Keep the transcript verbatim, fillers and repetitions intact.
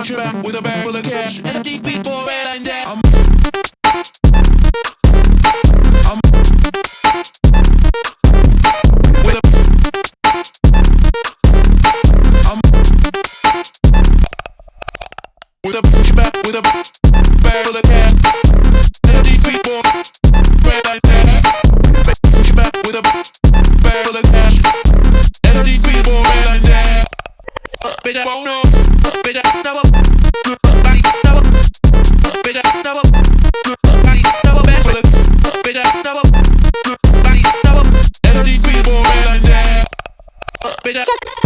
punch you back with a bag full of cash. And these people red like that. I'm, I'm with a, I'm with a punch you back with a bag full of cash. And these people red like that. Punch you back with a bag full of cash. And these people red like that. Bitch, I won't know. Bitch, I know. Body know. Bitch, I know. Body know. Bitch, I know. Body know. And these people red like that. Bitch, I